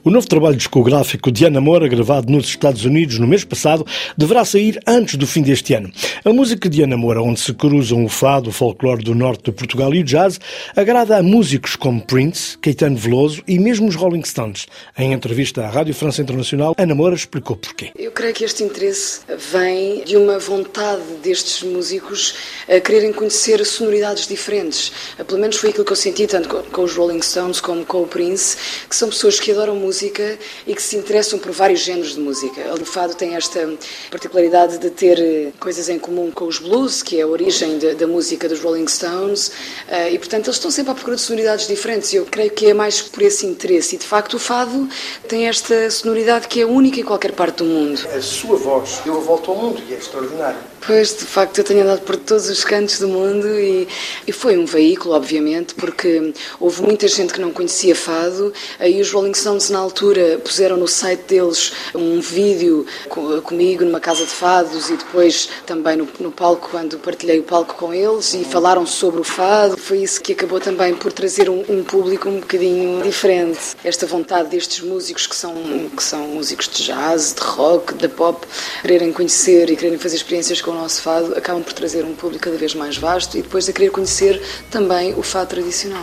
O novo trabalho discográfico de Ana Moura, gravado nos Estados Unidos no mês passado, deverá sair antes do fim deste ano. A música de Ana Moura, onde se cruzam o fado, o folclore do norte de Portugal e o jazz, agrada a músicos como Prince, Caetano Veloso e mesmo os Rolling Stones. Em entrevista à Rádio França Internacional, Ana Moura explicou porquê. Eu creio que este interesse vem de uma vontade destes músicos a quererem conhecer sonoridades diferentes. Pelo menos foi aquilo que eu senti, tanto com os Rolling Stones como com o Prince, que são pessoas que adoram música e que se interessam por vários géneros de música. O fado tem esta particularidade de ter coisas em comum com os blues, que é a origem da música dos Rolling Stones, e portanto eles estão sempre à procura de sonoridades diferentes. Eu creio que é mais por esse interesse, e de facto o fado tem esta sonoridade que é única em qualquer parte do mundo. A sua voz deu a volta ao mundo e é extraordinário. Pois, de facto, eu tenho andado por todos os cantos do mundo e foi um veículo, obviamente, porque houve muita gente que não conhecia fado, e os Rolling Stones, na altura, puseram no site deles um vídeo comigo numa casa de fados e depois também no palco, quando partilhei o palco com eles, e falaram sobre o fado. Foi isso que acabou também por trazer um público um bocadinho diferente. Esta vontade destes músicos que são músicos de jazz, de rock, de pop, quererem conhecer e quererem fazer experiências com o nosso fado, acabam por trazer um público cada vez mais vasto e depois a querer conhecer também o fado tradicional.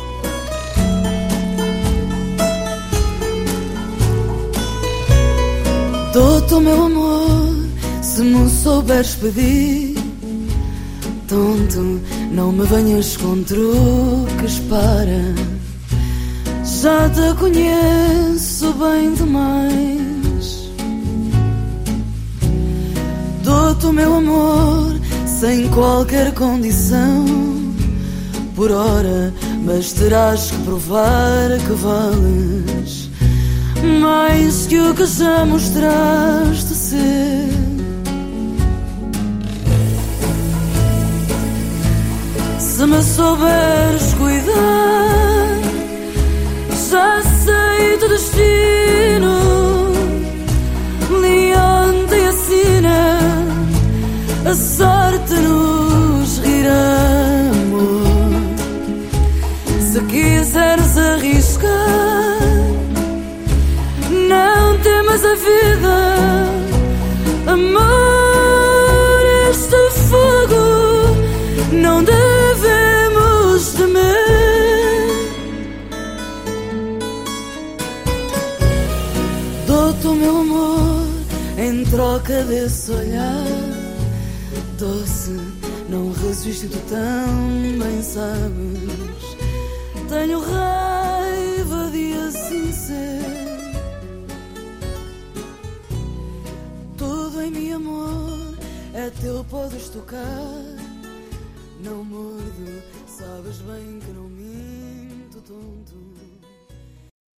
Dou-te o meu amor, se me souberes pedir. Tonto, não me venhas com truques, para. Já te conheço bem demais. Dou-te o meu amor sem qualquer condição. Por hora, mas terás que provar que vales mais que o que já mostraste ser. Se me souberes cuidar, já sei do destino. Leão te assina, a sorte nos rirá, amor. Se quiseres arriscar, não temas a vida, amor. Este fogo não devemos temer. Dou-te o meu amor em troca desse olhar doce, não resisto, tu também sabes. Tenho raiva de assim ser. Tudo em mim, amor, é teu, podes tocar. Não mordo, sabes bem que não minto, tonto.